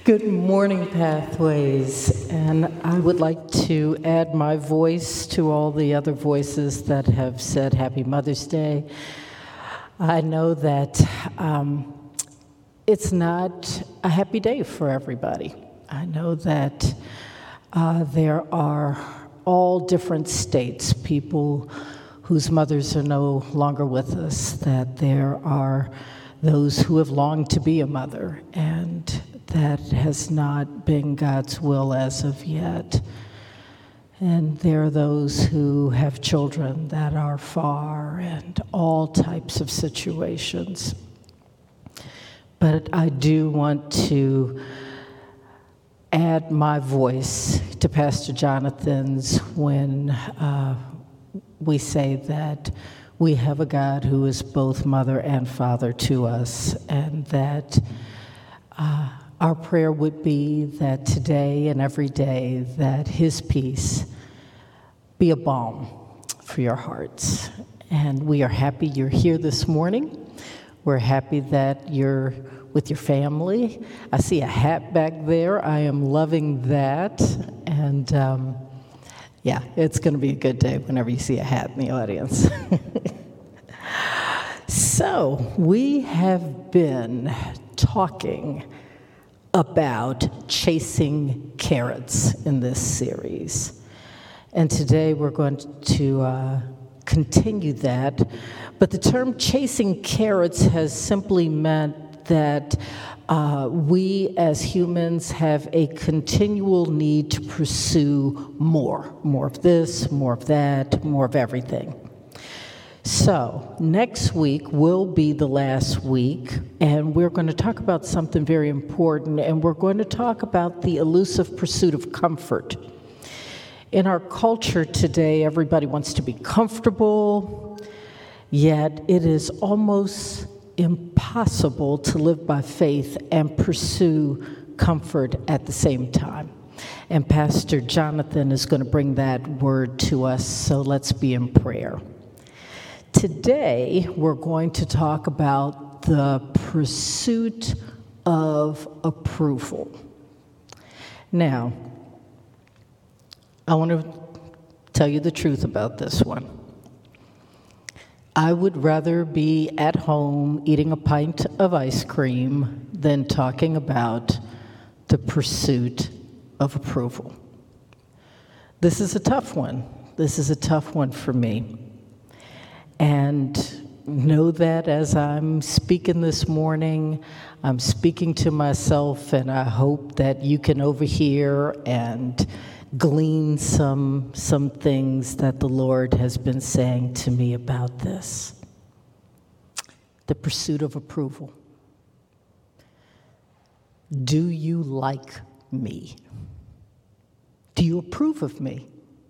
Good morning, Pathways, and I would like to add my voice to all the other voices that have said Happy Mother's Day. I know that it's not a happy day for everybody. I know that there are all different states, people whose mothers are no longer with us, that there are those who have longed to be a mother, and that has not been God's will as of yet. And there are those who have children that are far and all types of situations. But I do want to add my voice to Pastor Jonathan's when we say that we have a God who is both mother and father to us, and that our prayer would be that today and every day that His peace be a balm for your hearts. And we are happy you're here this morning. We're happy that you're with your family. I see a hat back there. I am loving that. And yeah, it's going to be a good day whenever you see a hat in the audience. So we have been talking about chasing carrots in this series. And today we're going to continue that. But the term chasing carrots has simply meant that we as humans have a continual need to pursue more of this, more of that, more of everything. So next week will be the last week, and we're going to talk about something very important, and we're going to talk about the elusive pursuit of comfort. In our culture today, everybody wants to be comfortable, yet it is almost impossible to live by faith and pursue comfort at the same time. And Pastor Jonathan is going to bring that word to us, so let's be in prayer. Today, we're going to talk about the pursuit of approval. Now, I want to tell you the truth about this one. I would rather be at home eating a pint of ice cream than talking about the pursuit of approval. This is a tough one. This is a tough one for me. And know that as I'm speaking this morning, I'm speaking to myself, and I hope that you can overhear and glean some things that the Lord has been saying to me about this. The pursuit of approval. Do you like me? Do you approve of me?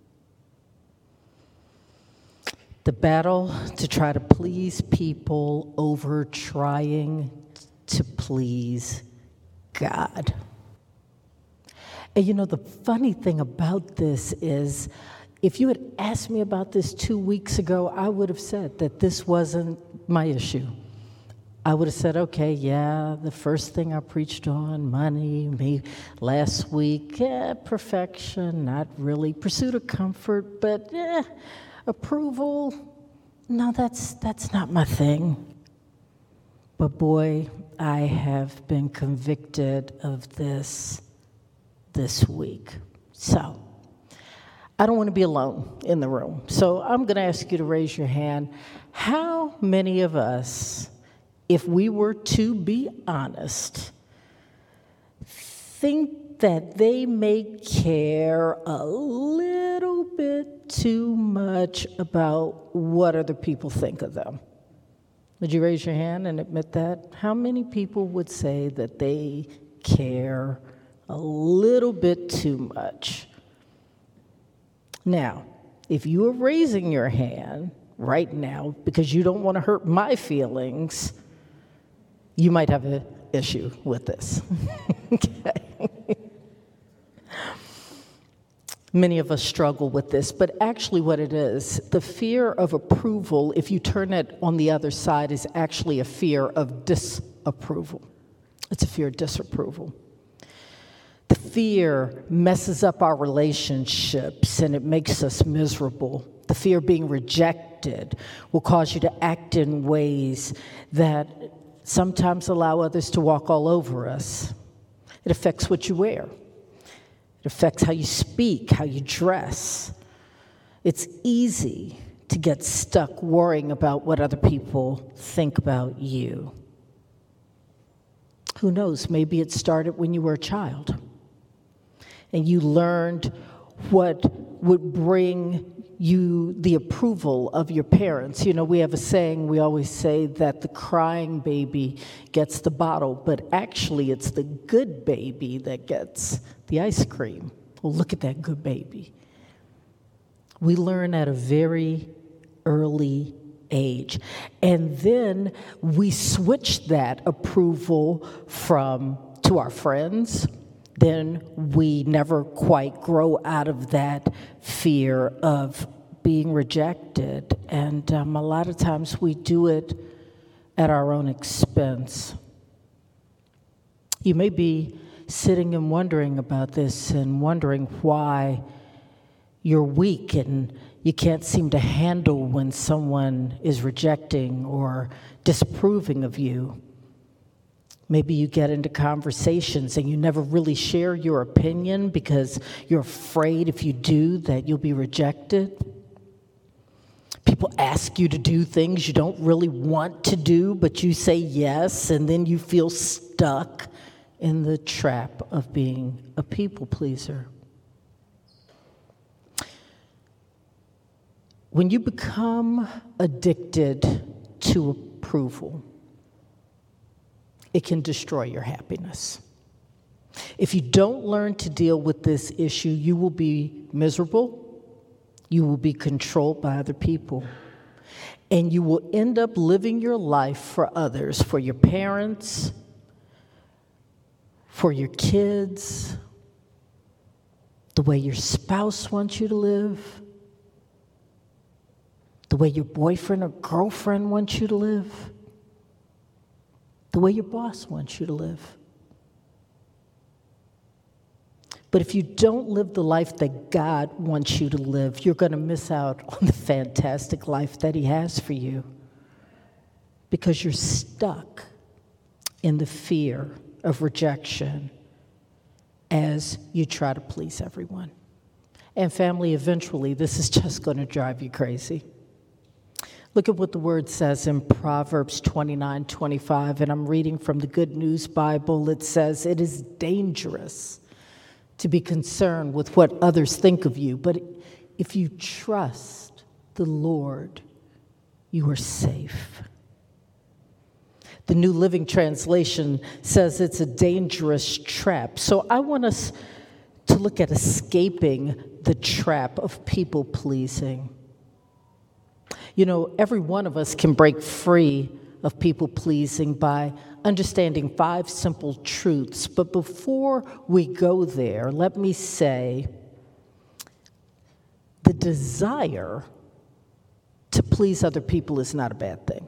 The battle to try to please people over trying to please God. And you know, the funny thing about this is, if you had asked me about this 2 weeks ago, I would have said that this wasn't my issue. I would have said, okay, yeah, the first thing I preached on, money, me last week, perfection, not really, pursuit of comfort, but approval, no, that's not my thing. But boy, I have been convicted of this week. So, I don't want to be alone in the room. So I'm going to ask you to raise your hand. How many of us, if we were to be honest, think that they may care a little bit too much about what other people think of them? Would you raise your hand and admit that? How many people would say that they care a little bit too much? Now, if you are raising your hand right now because you don't want to hurt my feelings, you might have an issue with this. Okay. Many of us struggle with this, but actually what it is, the fear of approval, if you turn it on the other side, is actually a fear of disapproval. It's a fear of disapproval. fear messes up our relationships and it makes us miserable. The fear of being rejected will cause you to act in ways that sometimes allow others to walk all over us. It affects what you wear. It affects how you speak, how you dress. It's easy to get stuck worrying about what other people think about you. Who knows, maybe it started when you were a child and you learned what would bring you the approval of your parents. You know, we have a saying, we always say that the crying baby gets the bottle, but actually it's the good baby that gets the ice cream. Well, look at that good baby. We learn at a very early age. And then we switch that approval to our friends. Then we never quite grow out of that fear of being rejected. And a lot of times we do it at our own expense. You may be sitting and wondering about this and wondering why you're weak and you can't seem to handle when someone is rejecting or disapproving of you. Maybe you get into conversations and you never really share your opinion because you're afraid if you do that you'll be rejected. People ask you to do things you don't really want to do, but you say yes, and then you feel stuck in the trap of being a people pleaser. When you become addicted to approval, it can destroy your happiness. If you don't learn to deal with this issue, you will be miserable, you will be controlled by other people, and you will end up living your life for others, for your parents, for your kids, the way your spouse wants you to live, the way your boyfriend or girlfriend wants you to live, the way your boss wants you to live. But if you don't live the life that God wants you to live, you're going to miss out on the fantastic life that He has for you because you're stuck in the fear of rejection as you try to please everyone. And family, eventually, this is just going to drive you crazy. Look at what the word says in Proverbs 29:25, and I'm reading from the Good News Bible. It says, "It is dangerous to be concerned with what others think of you, but if you trust the Lord, you are safe." The New Living Translation says it's a dangerous trap. So I want us to look at escaping the trap of people pleasing. You know, every one of us can break free of people pleasing by understanding 5 simple truths. But before we go there, let me say the desire to please other people is not a bad thing.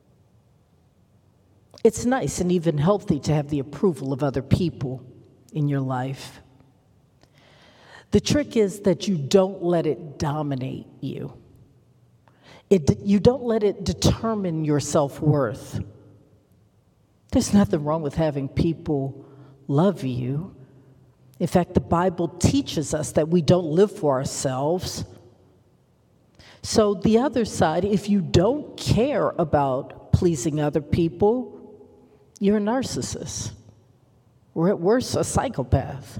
It's nice and even healthy to have the approval of other people in your life. The trick is that you don't let it dominate you. You don't let it determine your self-worth. There's nothing wrong with having people love you. In fact, the Bible teaches us that we don't live for ourselves. So the other side, if you don't care about pleasing other people, you're a narcissist, or at worst, a psychopath.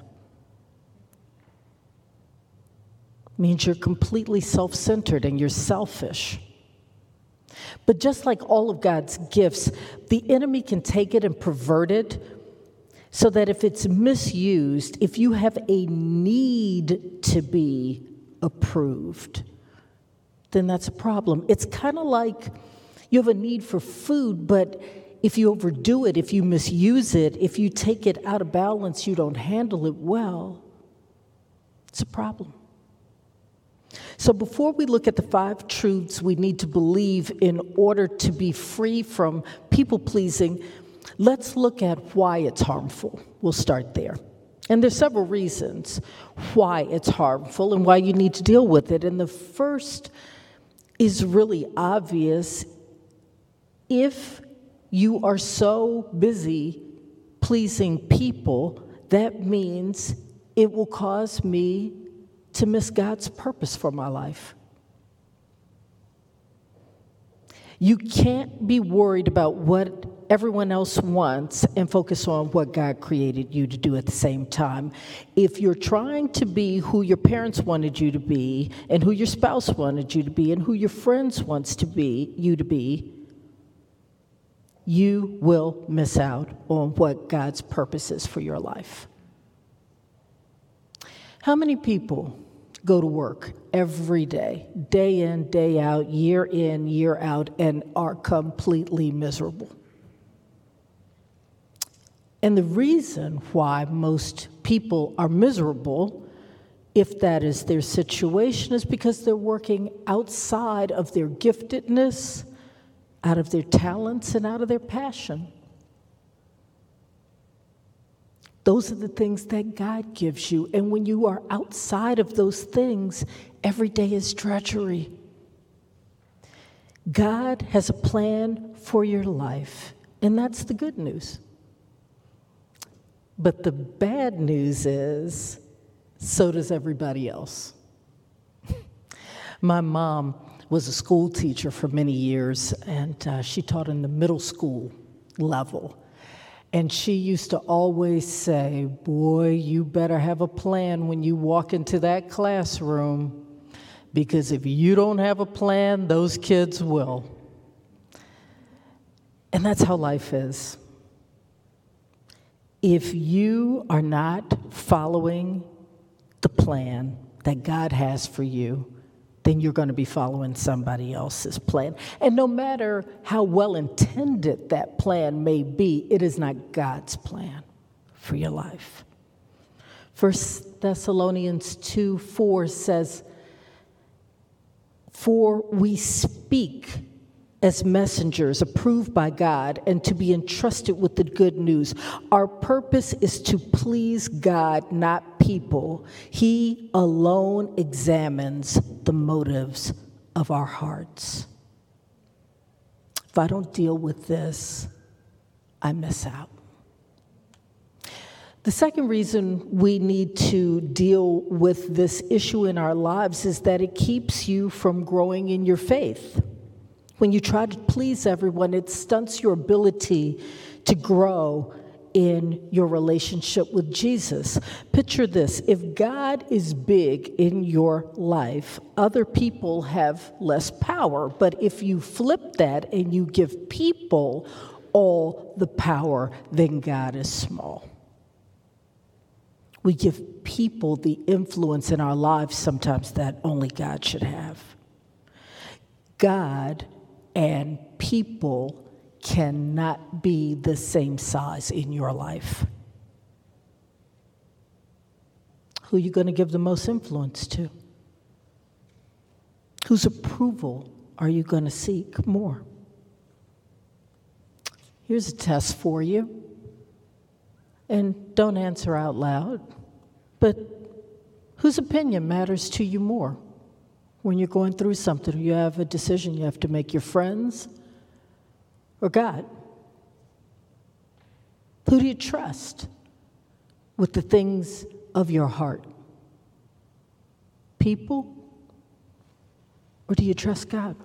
Means you're completely self-centered and you're selfish. But just like all of God's gifts, the enemy can take it and pervert it so that if it's misused, if you have a need to be approved, then that's a problem. It's kind of like you have a need for food, but if you overdo it, if you misuse it, if you take it out of balance, you don't handle it well, it's a problem. So before we look at the 5 truths we need to believe in order to be free from people-pleasing, let's look at why it's harmful. We'll start there. And there's several reasons why it's harmful and why you need to deal with it. And the first is really obvious. If you are so busy pleasing people, that means it will cause me to miss God's purpose for my life. You can't be worried about what everyone else wants and focus on what God created you to do at the same time. If you're trying to be who your parents wanted you to be, and who your spouse wanted you to be, and who your friends wants to be you to be, you will miss out on what God's purpose is for your life. How many people go to work every day, day in, day out, year in, year out, and are completely miserable? And the reason why most people are miserable, if that is their situation, is because they're working outside of their giftedness, out of their talents, and out of their passion. Those are the things that God gives you. And when you are outside of those things, every day is drudgery. God has a plan for your life, and that's the good news. But the bad news is, so does everybody else. My mom was a school teacher for many years, and she taught in the middle school level. And she used to always say, boy, you better have a plan when you walk into that classroom, because if you don't have a plan, those kids will. And that's how life is. If you are not following the plan that God has for you, then you're going to be following somebody else's plan. And no matter how well intended that plan may be, it is not God's plan for your life. 1 Thessalonians 2:4 says, "For we speak as messengers approved by God and to be entrusted with the good news. Our purpose is to please God, not people. He alone examines the motives of our hearts." If I don't deal with this, I miss out. The second reason we need to deal with this issue in our lives is that it keeps you from growing in your faith. When you try to please everyone, it stunts your ability to grow in your relationship with Jesus. Picture this: if God is big in your life, other people have less power. But if you flip that and you give people all the power, then God is small. We give people the influence in our lives sometimes that only God should have. God and people cannot be the same size in your life. Who are you going to give the most influence to? Whose approval are you going to seek more? Here's a test for you. And don't answer out loud, but whose opinion matters to you more? When you're going through something, you have a decision you have to make: your friends or God? Who do you trust with the things of your heart? People, or do you trust God?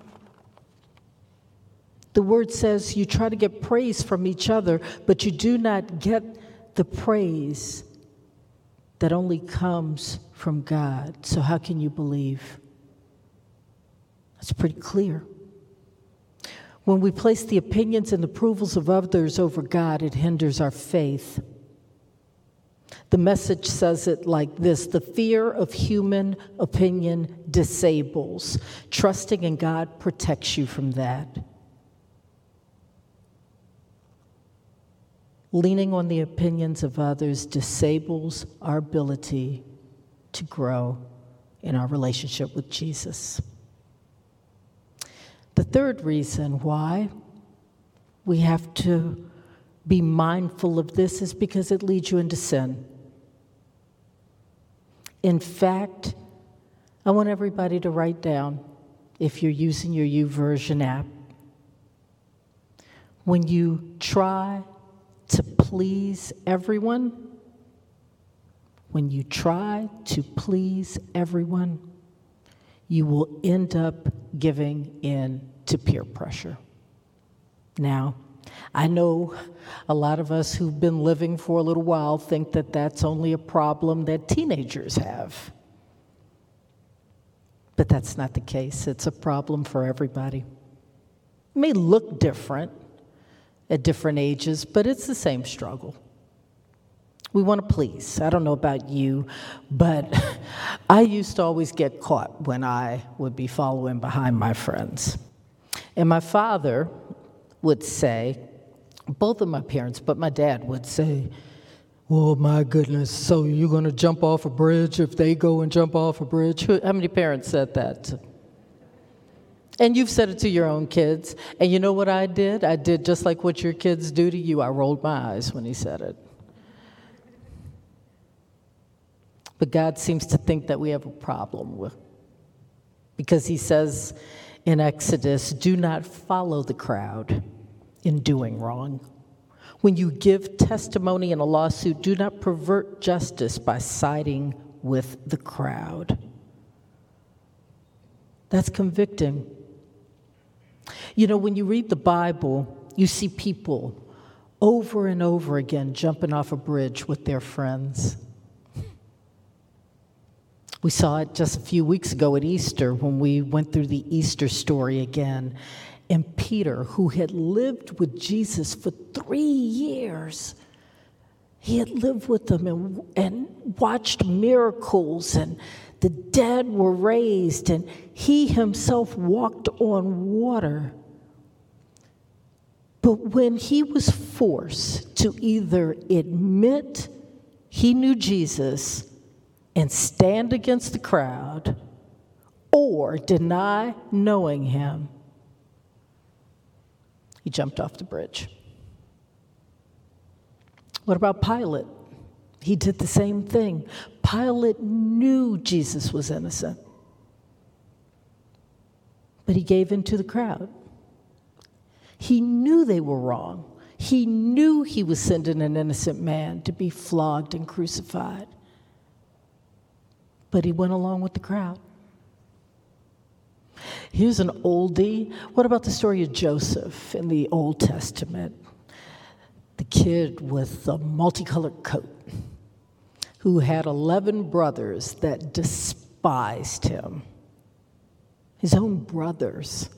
The word says you try to get praise from each other, but you do not get the praise that only comes from God. So how can you believe? That's pretty clear. When we place the opinions and approvals of others over God, it hinders our faith. The Message says it like this: the fear of human opinion disables. Trusting in God protects you from that. Leaning on the opinions of others disables our ability to grow in our relationship with Jesus. The third reason why we have to be mindful of this is because it leads you into sin. In fact, I want everybody to write down, if you're using your YouVersion app, when you try to please everyone, you will end up giving in to peer pressure. Now, I know a lot of us who've been living for a little while think that that's only a problem that teenagers have. But that's not the case. It's a problem for everybody. It may look different at different ages, but it's the same struggle. We want to please. I don't know about you, but I used to always get caught when I would be following behind my friends. And my father would say, both of my parents, but my dad would say, "Oh my goodness, so you're going to jump off a bridge if they go and jump off a bridge?" How many parents said that? And you've said it to your own kids. And you know what I did? I did just like what your kids do to you. I rolled my eyes when he said it. But God seems to think that we have a problem with, because he says in Exodus, "Do not follow the crowd in doing wrong. When you give testimony in a lawsuit, do not pervert justice by siding with the crowd." That's convicting. You know, when you read the Bible, you see people over and over again jumping off a bridge with their friends. We saw it just a few weeks ago at Easter when we went through the Easter story again. And Peter, who had lived with Jesus for 3 years, he had lived with them and watched miracles, and the dead were raised, and he himself walked on water. But when he was forced to either admit he knew Jesus and stand against the crowd, or deny knowing him, he jumped off the bridge. What about Pilate? He did the same thing. Pilate knew Jesus was innocent, but he gave in to the crowd. He knew they were wrong. He knew he was sending an innocent man to be flogged and crucified, but he went along with the crowd. Here's an oldie. What about the story of Joseph in the Old Testament? The kid with the multicolored coat who had 11 brothers that despised him. His own brothers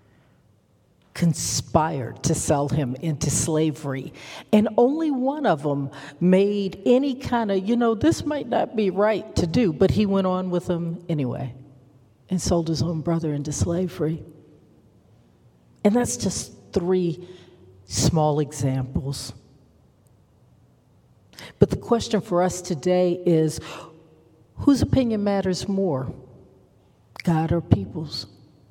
conspired to sell him into slavery. And only one of them made any kind of, this might not be right to do, but he went on with them anyway and sold his own brother into slavery. And that's just 3 small examples. But the question for us today is, whose opinion matters more, God or people's?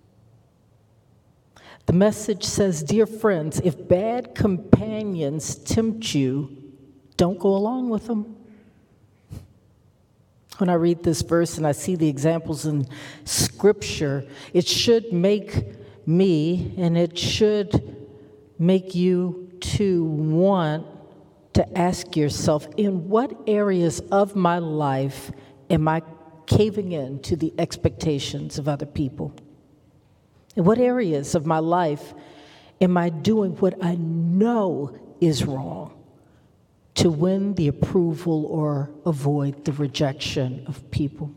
The message says, dear friends, if bad companions tempt you, don't go along with them. When I read this verse and I see the examples in Scripture, it should make me, and it should make you to want to ask yourself, in what areas of my life am I caving in to the expectations of other people? In what areas of my life am I doing what I know is wrong to win the approval or avoid the rejection of people?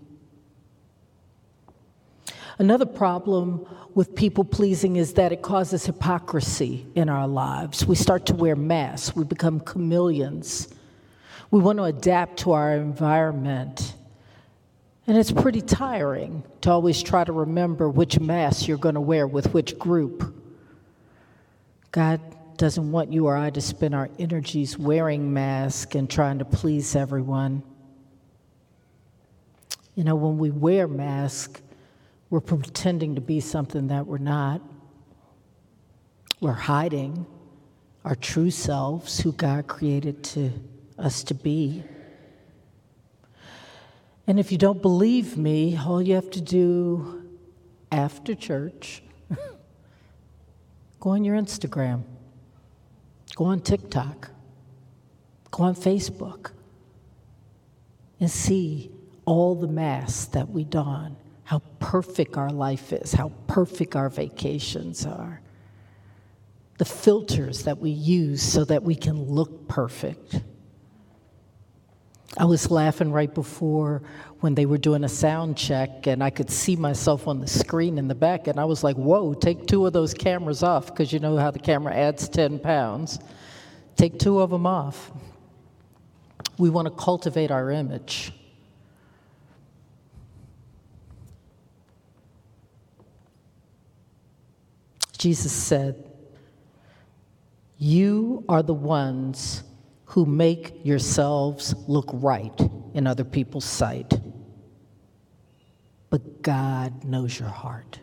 Another problem with people pleasing is that it causes hypocrisy in our lives. We start to wear masks. We become chameleons. We want to adapt to our environment. And it's pretty tiring to always try to remember which mask you're going to wear with which group. God doesn't want you or I to spend our energies wearing masks and trying to please everyone. When we wear masks, we're pretending to be something that we're not. We're hiding our true selves, who God created us to be. And if you don't believe me, all you have to do after church, go on your Instagram, go on TikTok, go on Facebook, and see all the masks that we don, how perfect our life is, how perfect our vacations are, the filters that we use so that we can look perfect. I was laughing right before when they were doing a sound check, and I could see myself on the screen in the back, and I was like, whoa, take 2 of those cameras off, because you know how the camera adds 10 pounds. Take 2 of them off. We want to cultivate our image. Jesus said, "You are the ones who make yourselves look right in other people's sight. But God knows your heart.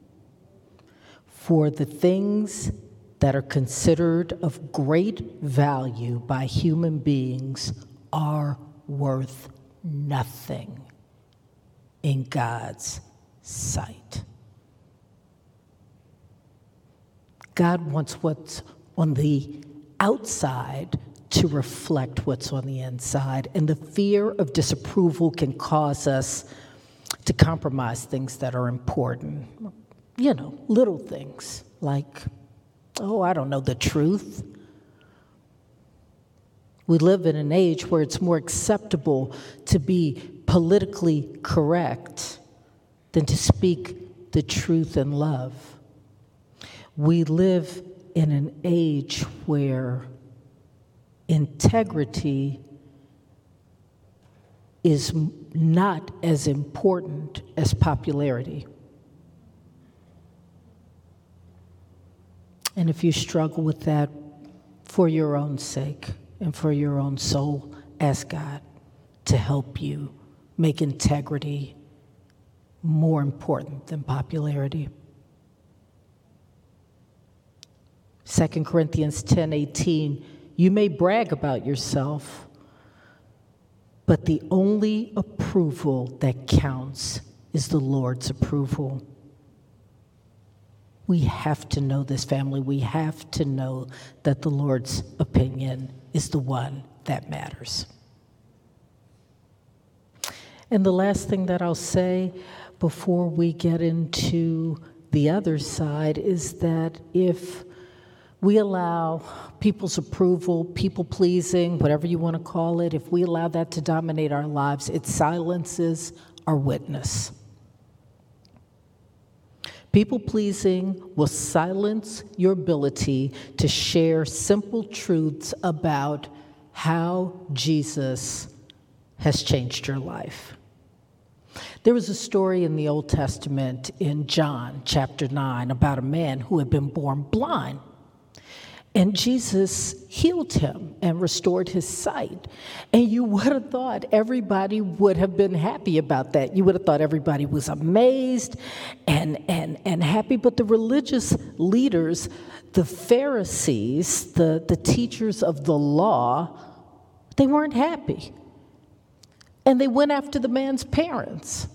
For the things that are considered of great value by human beings are worth nothing in God's sight." God wants what's on the outside to reflect what's on the inside, and the fear of disapproval can cause us to compromise things that are important. You know, little things like, I don't know the truth. We live in an age where it's more acceptable to be politically correct than to speak the truth in love. We live in an age where integrity is not as important as popularity. And if you struggle with that for your own sake and for your own soul, ask God to help you make integrity more important than popularity. 2 Corinthians 10:18, you may brag about yourself, but the only approval that counts is the Lord's approval. We have to know this, family. We have to know that the Lord's opinion is the one that matters. And the last thing that I'll say before we get into the other side is that if we allow people's approval, people-pleasing, whatever you want to call it, if we allow that to dominate our lives, it silences our witness. People-pleasing will silence your ability to share simple truths about how Jesus has changed your life. There was a story in the Old Testament in John chapter 9 about a man who had been born blind. And Jesus healed him and restored his sight. And you would have thought everybody would have been happy about that. You would have thought everybody was amazed and happy. But the religious leaders, the Pharisees, the teachers of the law, they weren't happy. And they went after the man's parents.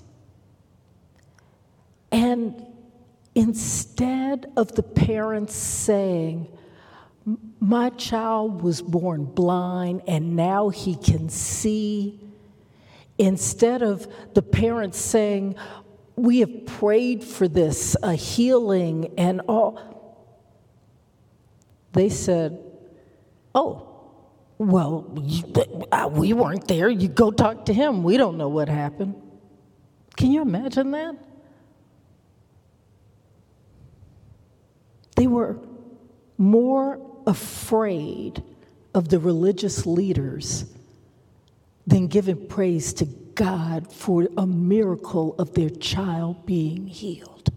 And instead of the parents saying, "My child was born blind and now he can see," instead of the parents saying, "We have prayed for this, a healing and all," they said, "Oh, well, we weren't there. You go talk to him. We don't know what happened." Can you imagine that? They were more afraid of the religious leaders than giving praise to God for a miracle of their child being healed.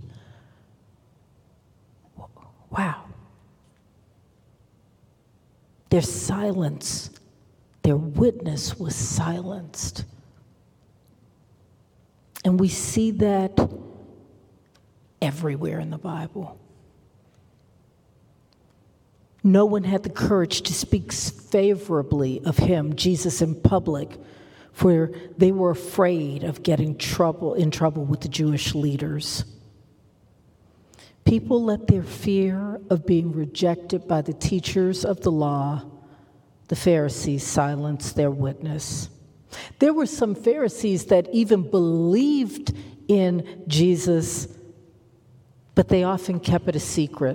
Wow. Their silence, their witness was silenced. And we see that everywhere in the Bible. No one had the courage to speak favorably of him, Jesus, in public, for they were afraid of getting in trouble with the Jewish leaders. People let their fear of being rejected by the teachers of the law, the Pharisees, silence their witness. There were some Pharisees that even believed in Jesus, but they often kept it a secret.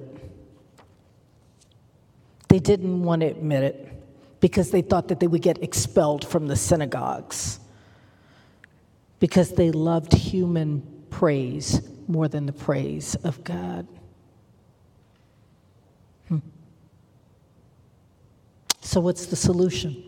They didn't want to admit it because they thought that they would get expelled from the synagogues, because they loved human praise more than the praise of God. So what's the solution?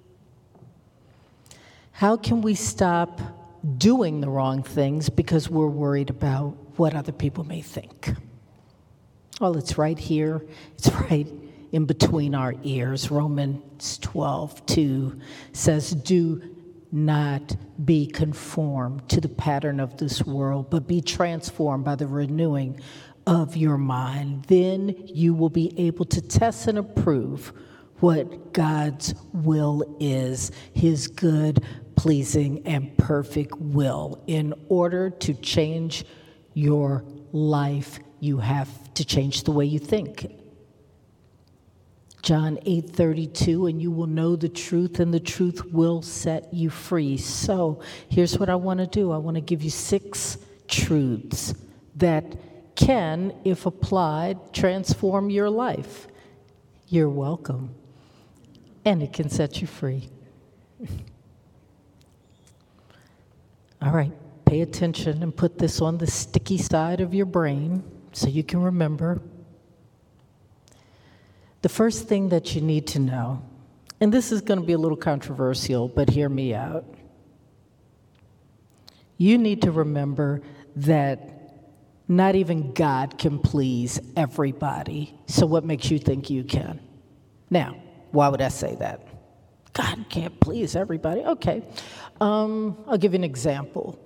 How can we stop doing the wrong things because we're worried about what other people may think? Well, it's right here. It's right in between our ears. Romans 12:2 says, "Do not be conformed to the pattern of this world, but be transformed by the renewing of your mind. Then you will be able to test and approve what God's will is, his good, pleasing, and perfect will." In order to change your life, you have to change the way you think. John 8:32, "And you will know the truth, and the truth will set you free." So here's what I want to do. I want to give you 6 truths that can, if applied, transform your life. You're welcome. And it can set you free. All right, pay attention and put this on the sticky side of your brain so you can remember. The first thing that you need to know, and this is going to be a little controversial, but hear me out. You need to remember that not even God can please everybody. So what makes you think you can? Now, why would I say that? God can't please everybody. Okay. I'll give you an example.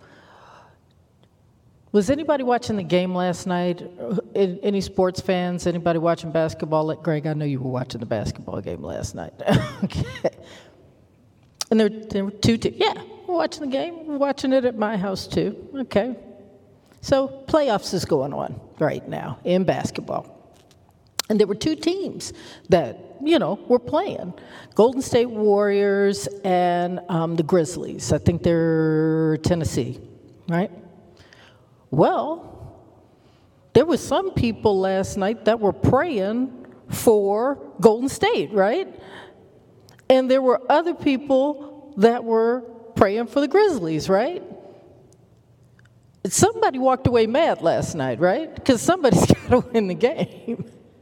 Was anybody watching the game last night? Any sports fans? Anybody watching basketball? Greg, I know you were watching the basketball game last night. Okay. And there were 2 teams. Yeah, we're watching the game. We're watching it at my house too. Okay. So playoffs is going on right now in basketball. And there were 2 teams that, were playing. Golden State Warriors and the Grizzlies. I think they're Tennessee, right? Well, there were some people last night that were praying for Golden State, right? And there were other people that were praying for the Grizzlies, right? Somebody walked away mad last night, right? Because somebody's got to win the game.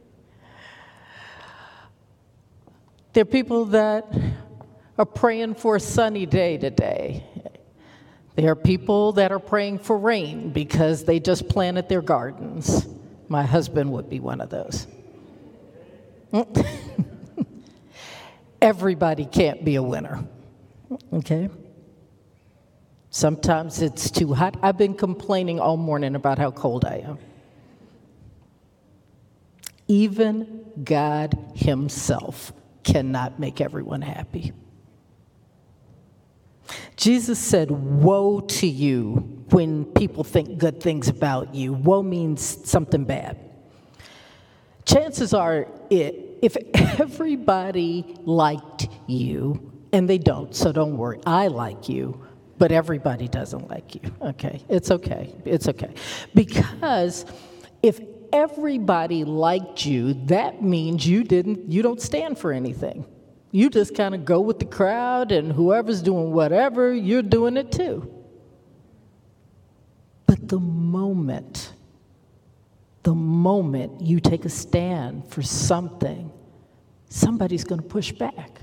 There are people that are praying for a sunny day today. There are people that are praying for rain because they just planted their gardens. My husband would be one of those. Everybody can't be a winner, okay? Sometimes it's too hot. I've been complaining all morning about how cold I am. Even God himself cannot make everyone happy. Jesus said, "Woe to you," when people think good things about you. Woe means something bad. Chances are, if everybody liked you, and they don't, so don't worry, I like you, but everybody doesn't like you, okay? It's okay. It's okay. Because if everybody liked you, that means you don't stand for anything. You just kind of go with the crowd, and whoever's doing whatever, you're doing it too. But the moment you take a stand for something, somebody's going to push back.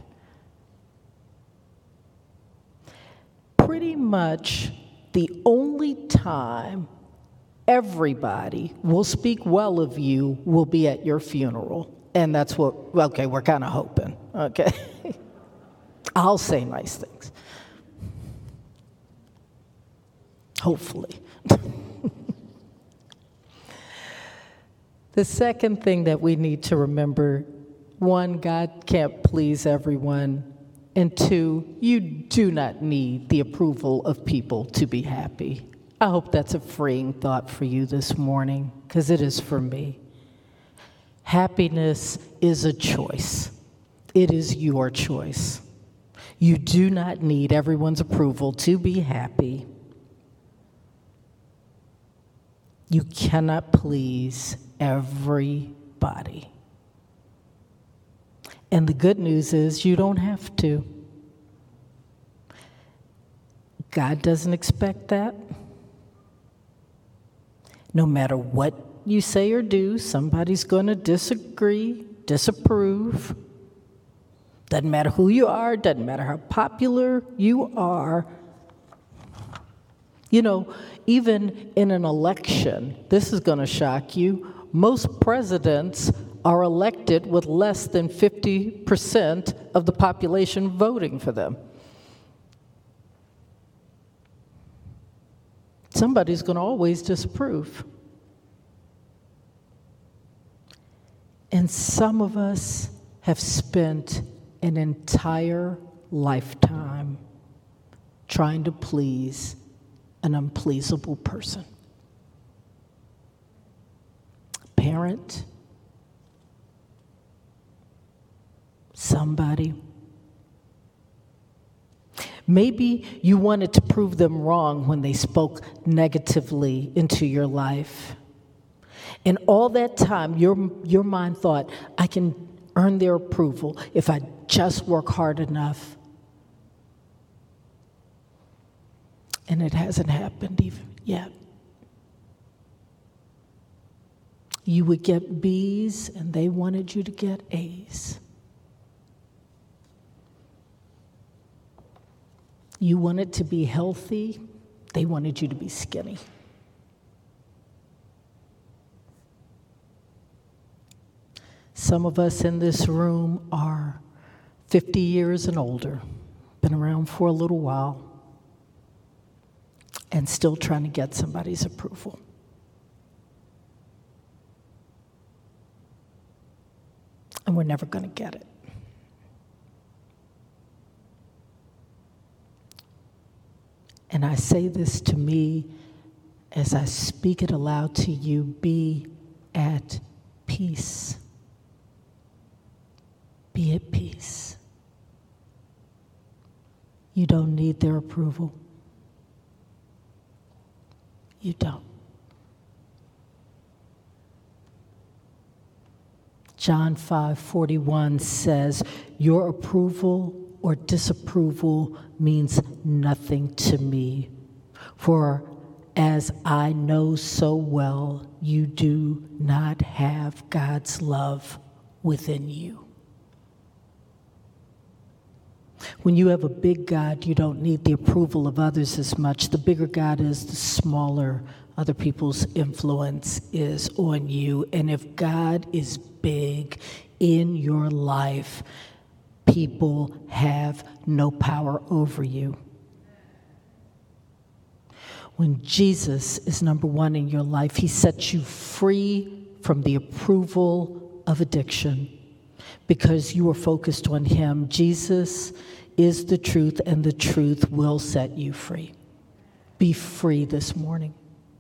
Pretty much the only time everybody will speak well of you will be at your funeral. And that's okay, we're kind of hoping, okay? I'll say nice things. Hopefully. The second thing that we need to remember, one, God can't please everyone. And 2, you do not need the approval of people to be happy. I hope that's a freeing thought for you this morning, because it is for me. Happiness is a choice. It is your choice. You do not need everyone's approval to be happy. You cannot please everybody. And the good news is you don't have to. God doesn't expect that. No matter what you say or do, somebody's going to disagree, disapprove. Doesn't matter who you are, doesn't matter how popular you are. You know, even in an election, this is going to shock you, most presidents are elected with less than 50% of the population voting for them. Somebody's going to always disapprove. And some of us have spent an entire lifetime trying to please an unpleasable person. Parent, somebody. Maybe you wanted to prove them wrong when they spoke negatively into your life. And all that time, your mind thought, I can earn their approval if I just work hard enough. And it hasn't happened even yet. You would get B's, and they wanted you to get A's. You wanted to be healthy, they wanted you to be skinny. Some of us in this room are 50 years and older, been around for a little while, and still trying to get somebody's approval. And we're never going to get it. And I say this to me as I speak it aloud to you, be at peace. Be at peace. You don't need their approval. You don't. John 5:41 says, your approval or disapproval means nothing to me, for as I know so well, you do not have God's love within you. When you have a big God, you don't need the approval of others as much. The bigger God is, the smaller other people's influence is on you. And if God is big in your life, people have no power over you. When Jesus is number one in your life, he sets you free from the approval of addiction because you are focused on him. Jesus is the truth, and the truth will set you free. Be free this morning.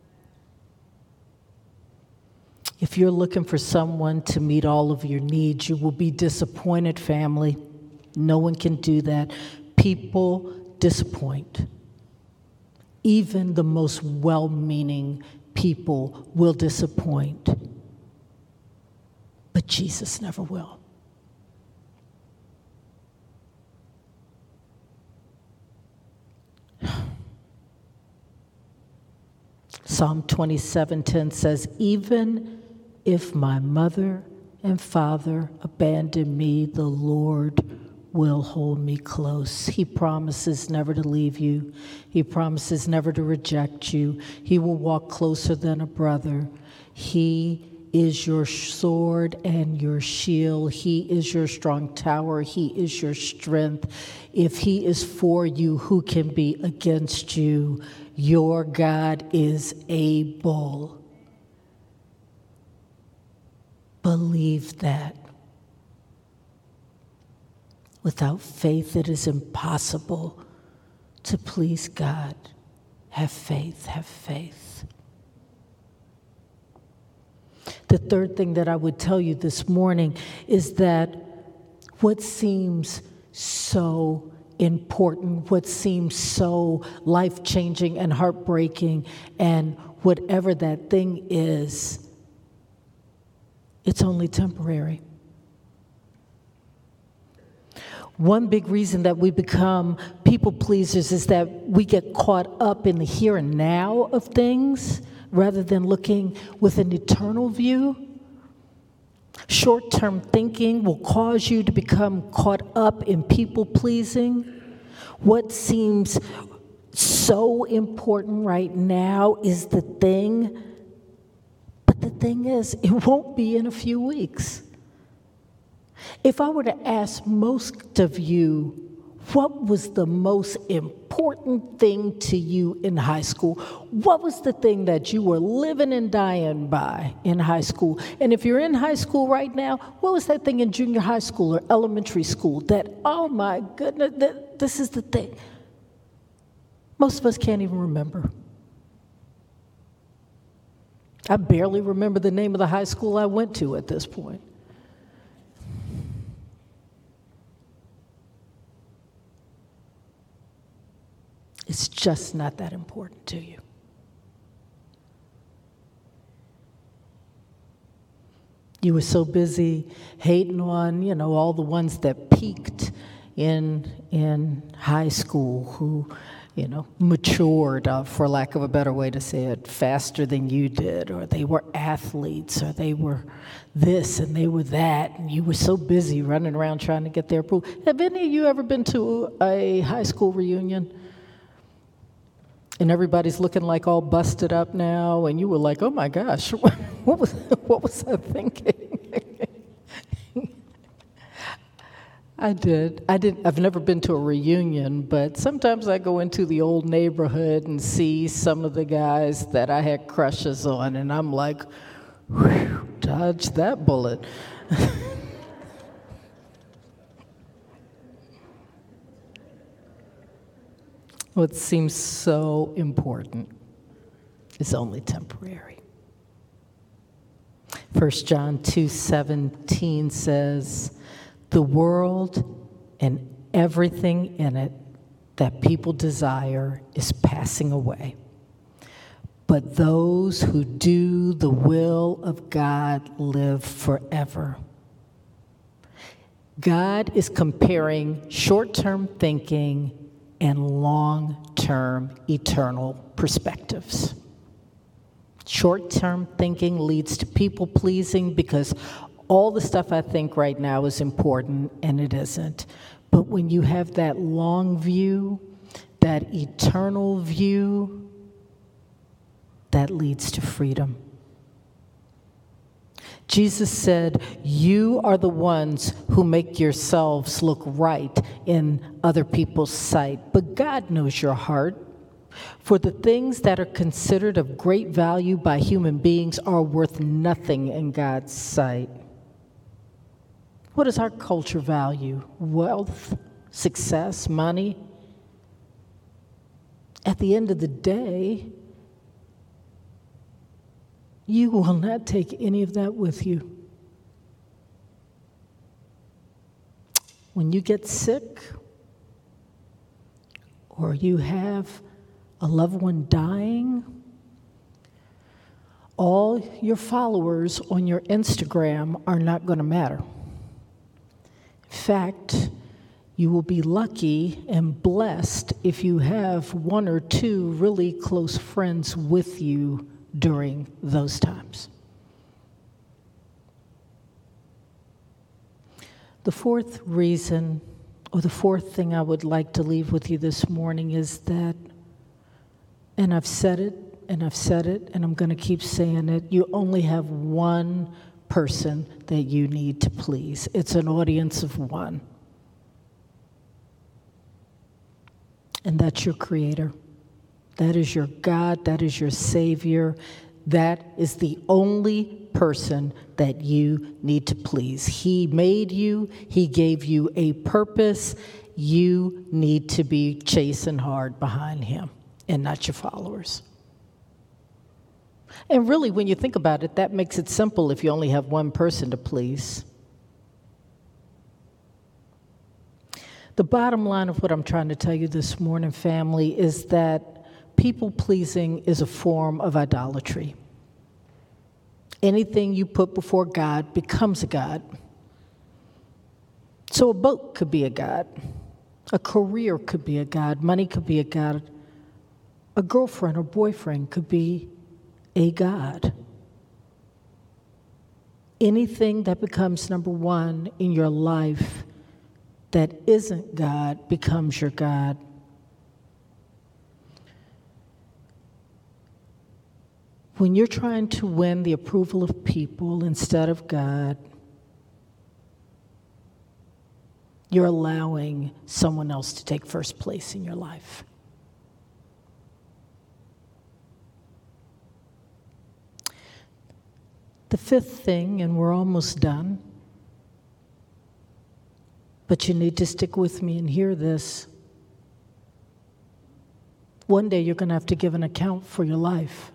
If you're looking for someone to meet all of your needs, you will be disappointed, family. No one can do that. People disappoint. Even the most well-meaning people will disappoint. But Jesus never will. Psalm 27:10 says, even if my mother and father abandon me, the Lord will hold me close. He promises never to leave you. He promises never to reject you. He will walk closer than a brother. He is your sword and your shield. He is your strong tower. He is your strength. If he is for you, who can be against you? Your God is able. Believe that. Without faith, it is impossible to please God. Have faith, have faith. The third thing that I would tell you this morning is that what seems so important, what seems so life-changing and heartbreaking, and whatever that thing is, it's only temporary. One big reason that we become people pleasers is that we get caught up in the here and now of things rather than looking with an eternal view. Short-term thinking will cause you to become caught up in people pleasing. What seems so important right now is the thing, but the thing is, it won't be in a few weeks. If I were to ask most of you, what was the most important thing to you in high school? What was the thing that you were living and dying by in high school? And if you're in high school right now, what was that thing in junior high school or elementary school that, oh my goodness, this is the thing? Most of us can't even remember. I barely remember the name of the high school I went to at this point. It's just not that important to you. You were so busy hating on, all the ones that peaked in high school who, matured, for lack of a better way to say it, faster than you did, or they were athletes, or they were this and they were that, and you were so busy running around trying to get their approval. Have any of you ever been to a high school reunion? And everybody's looking like all busted up now, and you were like, oh my gosh, what was I thinking? I've never been to a reunion, but sometimes I go into the old neighborhood and see some of the guys that I had crushes on, and I'm like, whew, dodge that bullet. What seems so important is only temporary. 1 John 2:17 says, the world and everything in it that people desire is passing away. But those who do the will of God live forever. God is comparing short-term thinking and long-term eternal perspectives. Short-term thinking leads to people-pleasing because all the stuff I think right now is important, and it isn't. But when you have that long view, that eternal view, that leads to freedom. Jesus said, you are the ones who make yourselves look right in other people's sight, but God knows your heart. For the things that are considered of great value by human beings are worth nothing in God's sight. What does our culture value? Wealth, success, money? At the end of the day, you will not take any of that with you. When you get sick, or you have a loved one dying, all your followers on your Instagram are not going to matter. In fact, you will be lucky and blessed if you have one or two really close friends with you during those times. The fourth reason, or the fourth thing I would like to leave with you this morning is that, and I've said it, and I'm going to keep saying it, you only have one person that you need to please. It's an audience of one. And that's your Creator. That is your God. That is your Savior. That is the only person that you need to please. He made you. He gave you a purpose. You need to be chasing hard behind him and not your followers. And really, when you think about it, that makes it simple if you only have one person to please. The bottom line of what I'm trying to tell you this morning, family, is that people-pleasing is a form of idolatry. Anything you put before God becomes a god. So a boat could be a god. A career could be a god. Money could be a god. A girlfriend or boyfriend could be a god. Anything that becomes number one in your life that isn't God becomes your God. When you're trying to win the approval of people instead of God, you're allowing someone else to take first place in your life. The fifth thing, and we're almost done, but you need to stick with me and hear this. One day you're going to have to give an account for your life.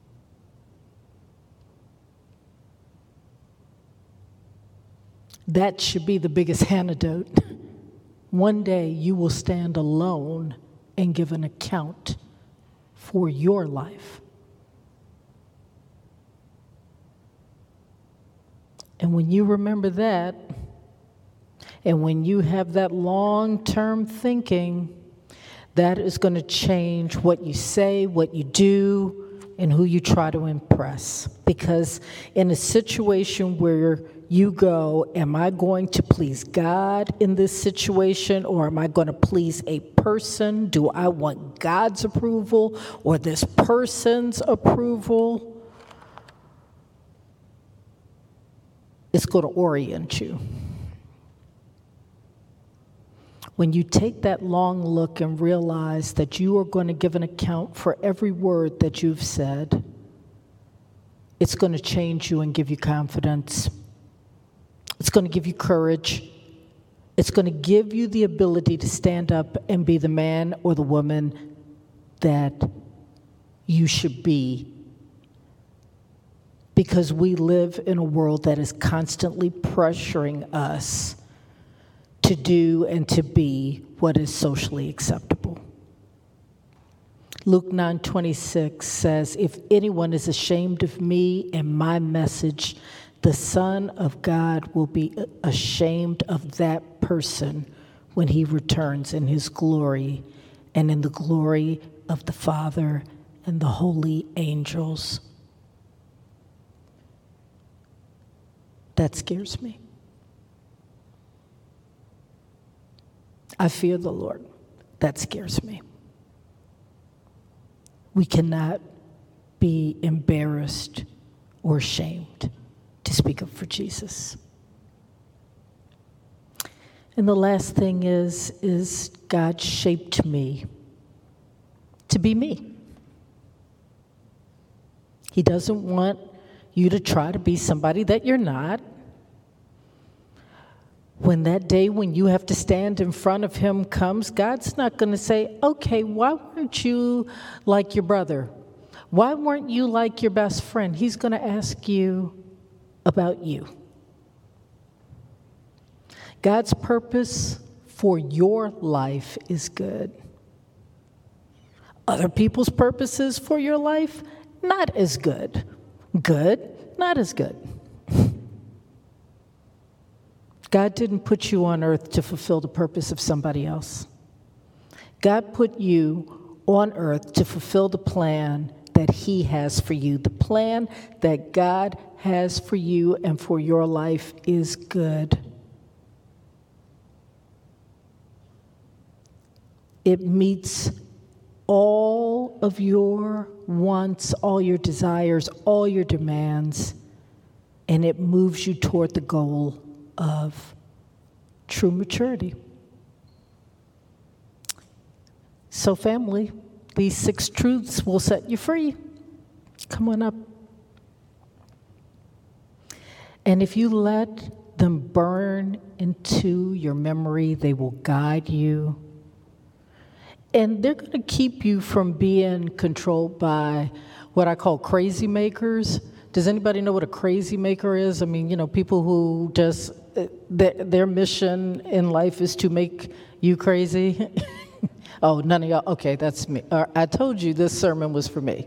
That should be the biggest antidote. One day you will stand alone and give an account for your life. And when you remember that, and when you have that long-term thinking, that is going to change what you say, what you do, and who you try to impress. Because in a situation where you go, am I going to please God in this situation, or am I going to please a person? Do I want God's approval or this person's approval? It's going to orient you. When you take that long look and realize that you are going to give an account for every word that you've said, it's going to change you and give you confidence. It's going to give you courage. It's going to give you the ability to stand up and be the man or the woman that you should be. Because we live in a world that is constantly pressuring us to do and to be what is socially acceptable. Luke 9:26 says, if anyone is ashamed of me and my message, the Son of God will be ashamed of that person when he returns in his glory and in the glory of the Father and the holy angels. That scares me. I fear the Lord. That scares me. We cannot be embarrassed or ashamed to speak up for Jesus. And the last thing is God shaped me to be me. He doesn't want you to try to be somebody that you're not. When that day when you have to stand in front of him comes, God's not going to say, okay, why weren't you like your brother? Why weren't you like your best friend? He's going to ask you about you. God's purpose for your life is good. Other people's purposes for your life, not as good. Good, not as good. God didn't put you on earth to fulfill the purpose of somebody else. God put you on earth to fulfill the plan that he has for you. The plan that God has for you and for your life is good. It meets all of your wants, all your desires, all your demands, and it moves you toward the goal of true maturity. So family, these 6 truths will set you free. Come on up. And if you let them burn into your memory, they will guide you. And they're going to keep you from being controlled by what I call crazy makers. Does anybody know what a crazy maker is? I mean, people who just, their mission in life is to make you crazy. Oh, none of y'all, okay, that's me. I told you this sermon was for me.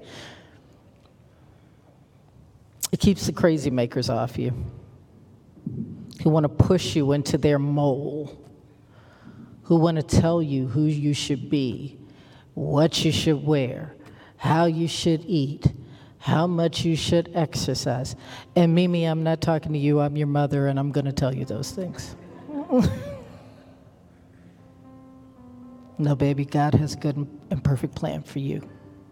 It keeps the crazy makers off you, who want to push you into their mold, who want to tell you who you should be, what you should wear, how you should eat, how much you should exercise. And Mimi, I'm not talking to you, I'm your mother, and I'm going to tell you those things. No, baby, God has a good and perfect plan for you.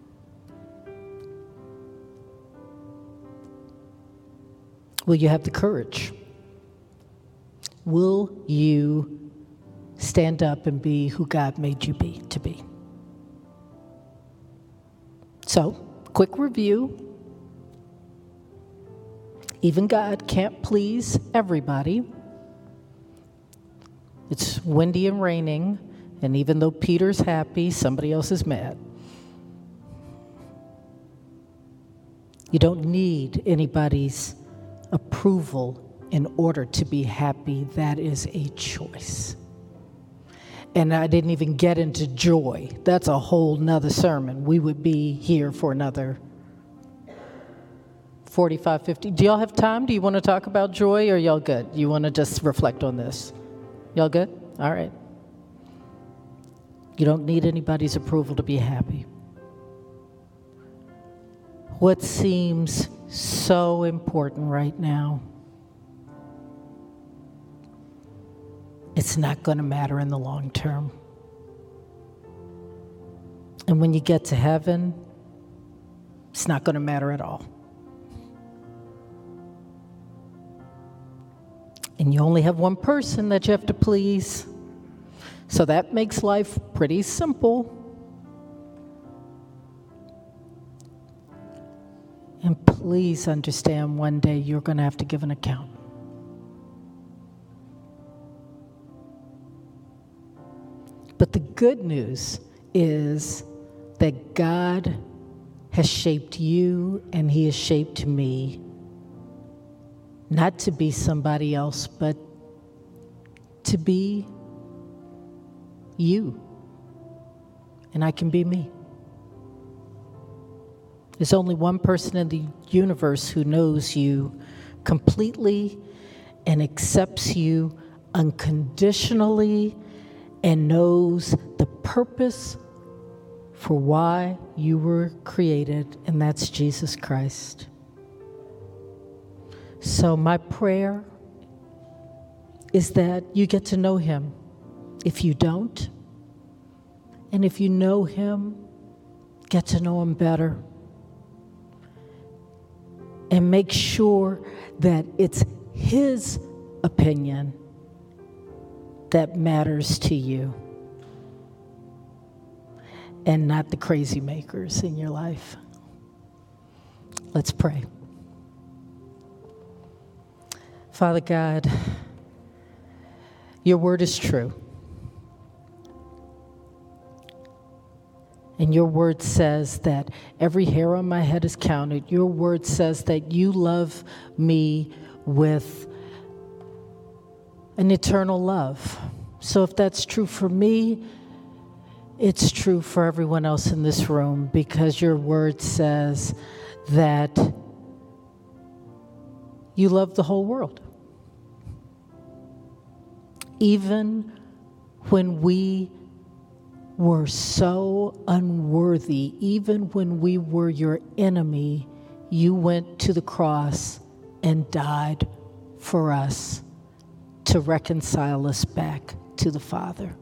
Will you have the courage? Will you stand up and be who God made you to be? So, quick review. Even God can't please everybody. It's windy and raining, and even though Peter's happy, somebody else is mad. You don't need anybody's approval in order to be happy. That is a choice. And I didn't even get into joy. That's a whole nother sermon. We would be here for another 45, 50. Do y'all have time? Do you want to talk about joy, or y'all good? You want to just reflect on this? Y'all good? All right. You don't need anybody's approval to be happy. What seems so important right now, it's not going to matter in the long term. And when you get to heaven, it's not going to matter at all. And you only have one person that you have to please. So that makes life pretty simple. And please understand, one day you're going to have to give an account. But the good news is that God has shaped you and He has shaped me, not to be somebody else, but to be you. And I can be me. There's only one person in the universe who knows you completely and accepts you unconditionally and knows the purpose for why you were created, and that's Jesus Christ. So my prayer is that you get to know Him. If you don't, and if you know Him, get to know Him better. And make sure that it's His opinion that matters to you, and not the crazy makers in your life. Let's pray. Father God, your word is true. And your word says that every hair on my head is counted. Your word says that you love me with an eternal love. So if that's true for me, it's true for everyone else in this room, because your word says that you love the whole world. Even when we were so unworthy, even when we were your enemy, you went to the cross and died for us to reconcile us back to the Father.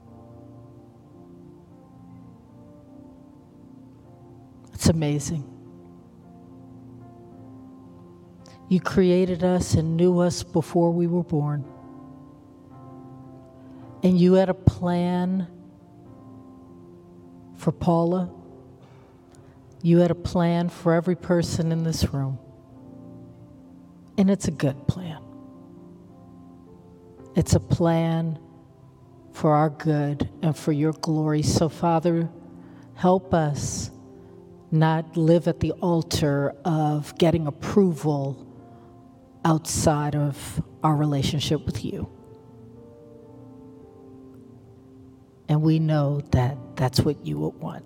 It's amazing. You created us and knew us before we were born. And you had a plan for Paula. You had a plan for every person in this room. And it's a good plan. It's a plan for our good and for your glory. So, Father, help us not live at the altar of getting approval outside of our relationship with you. And we know that that's what you would want.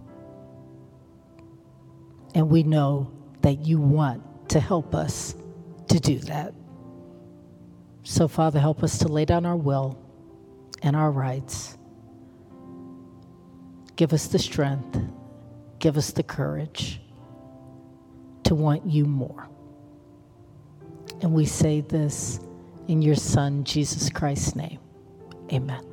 And we know that you want to help us to do that. So, Father, help us to lay down our will and our rights. Give us the strength, give us the courage to want you more. And we say this in your Son, Jesus Christ's name. Amen.